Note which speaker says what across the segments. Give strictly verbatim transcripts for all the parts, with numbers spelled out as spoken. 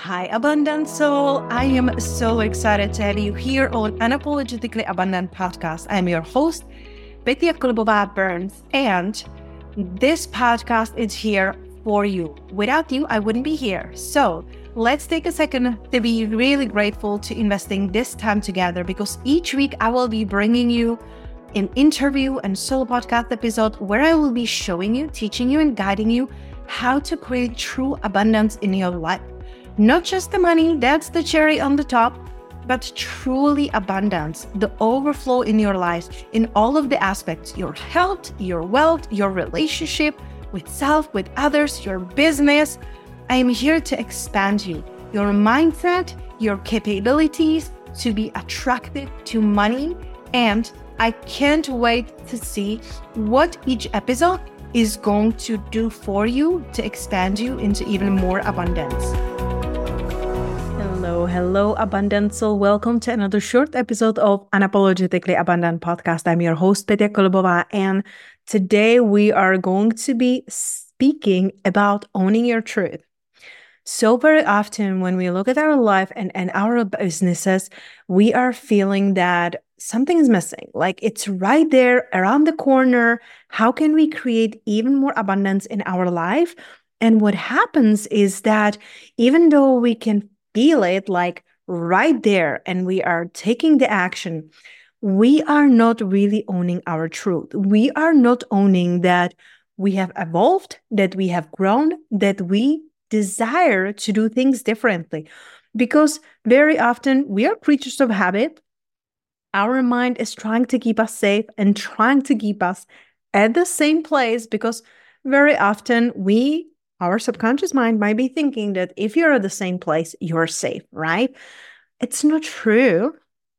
Speaker 1: Hi, Abundant Soul. I am so excited to have you here on Unapologetically Abundant Podcast. I'm your host, Betty Kulubova Burns, and this podcast is here for you. Without you, I wouldn't be here. So let's take a second to be really grateful to investing this time together, because each week I will be bringing you an interview and solo podcast episode where I will be showing you, teaching you, and guiding you how to create true abundance in your life. Not just the money, that's the cherry on the top, but truly abundance, the overflow in your life, in all of the aspects, your health, your wealth, your relationship with self, with others, your business. I am here to expand you, your mindset, your capabilities to be attractive to money. And I can't wait to see what each episode is going to do for you to expand you into even more abundance. Hello, hello, Abundant Soul. Welcome to another short episode of Unapologetically Abundant Podcast. I'm your host, Petya Kulubova, and today we are going to be speaking about owning your truth. So very often when we look at our life and, and our businesses, we are feeling that something is missing. Like it's right there around the corner. How can we create even more abundance in our life? And what happens is that even though we can feel it like right there and we are taking the action, we are not really owning our truth. We are not owning that we have evolved, that we have grown, that we desire to do things differently. Because very often we are creatures of habit. Our mind is trying to keep us safe and trying to keep us at the same place, because very often we, our subconscious mind might be thinking that if you're at the same place, you're safe, right? It's not true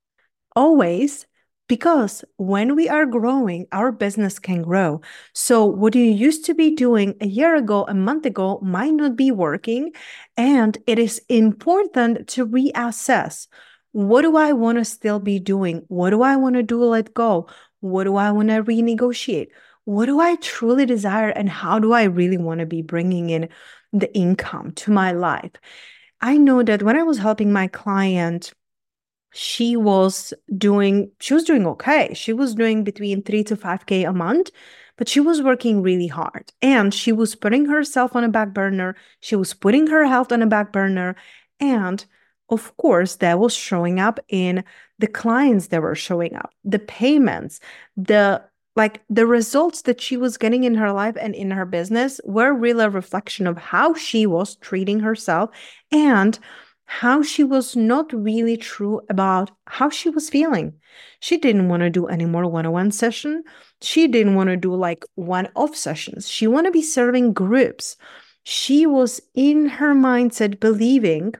Speaker 1: always, because when we are growing, our business can grow. So what you used to be doing a year ago, a month ago, might not be working. And it is important to reassess. What do I want to still be doing? What do I want to do let go? What do I want to renegotiate? What do I truly desire? And how do I really want to be bringing in the income to my life? I know that when I was helping my client, she was doing, she was doing okay. She was doing between three to five K a month, but she was working really hard and she was putting herself on a back burner. She was putting her health on a back burner. And of course, that was showing up in the clients that were showing up, the payments, the like the results that she was getting in her life and in her business were really a reflection of how she was treating herself and how she was not really true about how she was feeling. She didn't want to do any more one-on-one session. She didn't want to do like one-off sessions. She wanted to be serving groups. She was in her mindset believing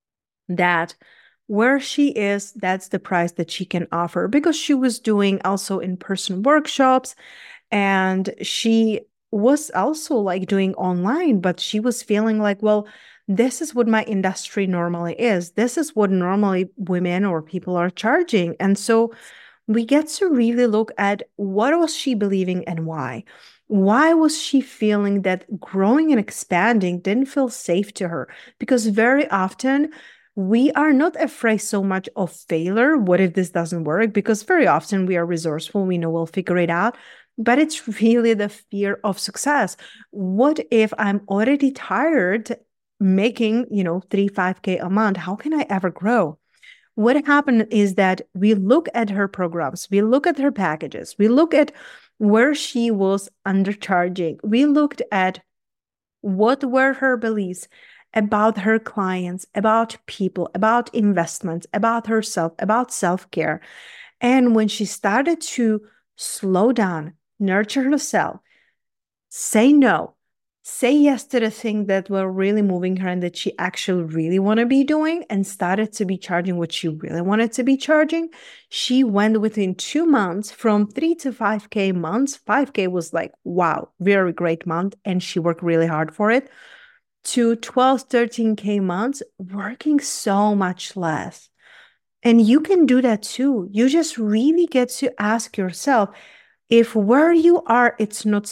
Speaker 1: that where she is, that's the price that she can offer, because she was doing also in-person workshops and she was also like doing online, but she was feeling like, well, this is what my industry normally is. This is what normally women or people are charging. And so we get to really look at what was she believing and why. Why was she feeling that growing and expanding didn't feel safe to her? Because very often we are not afraid so much of failure. What if this doesn't work? Because very often we are resourceful. We know we'll figure it out. But it's really the fear of success. What if I'm already tired making, you know, three, five K a month? How can I ever grow? What happened is that we look at her programs, we look at her packages, we look at where she was undercharging. We looked at what were her beliefs about her clients, about people, about investments, about herself, about self-care. And when she started to slow down, nurture herself, say no, say yes to the things that were really moving her and that she actually really want to be doing, and started to be charging what she really wanted to be charging, she went within two months from three to five K months. five K was like, wow, very great month. And she worked really hard for it, to twelve, thirteen K months, working so much less. And you can do that too. You just really get to ask yourself, if where you are, it's not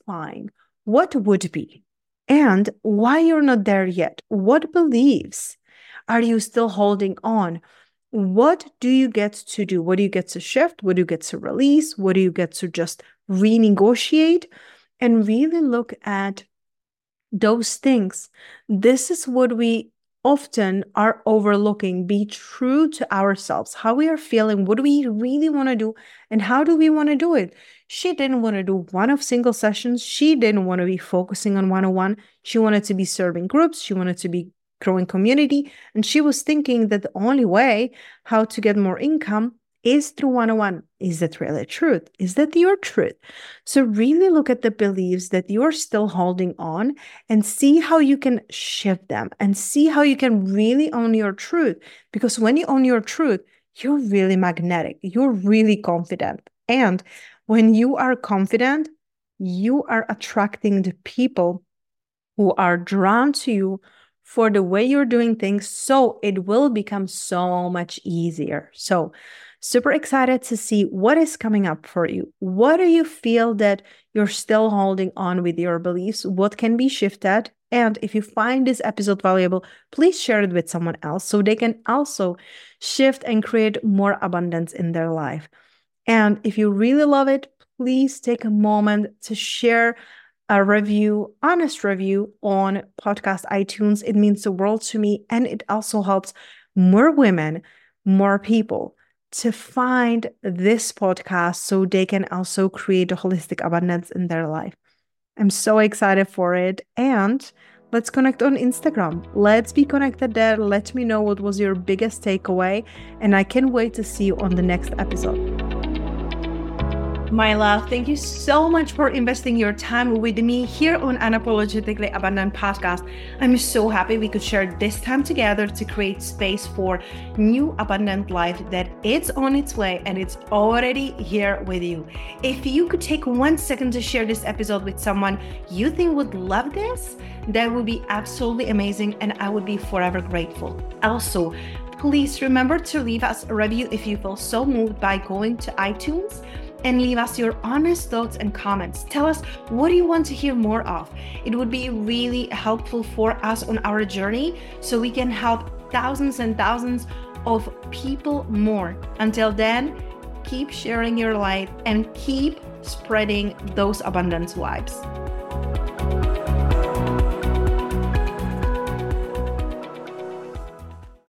Speaker 1: satisfying, what would be? And why you're not there yet? What beliefs Are you still holding on? What do you get to do? What do you get to shift? What do you get to release? What do you get to just renegotiate? And really look at those things. This is what we often are overlooking. Be true to ourselves, how we are feeling, what do we really want to do, and how do we want to do it. She didn't want to do one of single sessions. She didn't want to be focusing on one-on-one. She wanted to be serving groups. She wanted to be growing community. And she was thinking that the only way how to get more income is through one-on-one. Is that really truth? Is that your truth? So really look at the beliefs that you're still holding on and see how you can shift them and see how you can really own your truth. Because when you own your truth, you're really magnetic. You're really confident. And when you are confident, you are attracting the people who are drawn to you for the way you're doing things. So it will become so much easier. So super excited to see what is coming up for you. What do you feel that you're still holding on with your beliefs? What can be shifted? And if you find this episode valuable, please share it with someone else so they can also shift and create more abundance in their life. And if you really love it, please take a moment to share a review, honest review on podcast iTunes. It means the world to me. And it also helps more women, more people to find this podcast so they can also create a holistic abundance in their life. I'm so excited for it. And let's connect on Instagram. Let's be connected there. Let me know what was your biggest takeaway. And I can't wait to see you on the next episode. My love, thank you so much for investing your time with me here on Unapologetically Abundant Podcast. I'm so happy we could share this time together to create space for new abundant life that it's on its way and it's already here with you. If you could take one second to share this episode with someone you think would love this, that would be absolutely amazing and I would be forever grateful. Also, please remember to leave us a review if you feel so moved by going to iTunes and leave us your honest thoughts and comments. Tell us what do you want to hear more of. It would be really helpful for us on our journey so we can help thousands and thousands of people more. Until then, keep sharing your light and keep spreading those abundance vibes.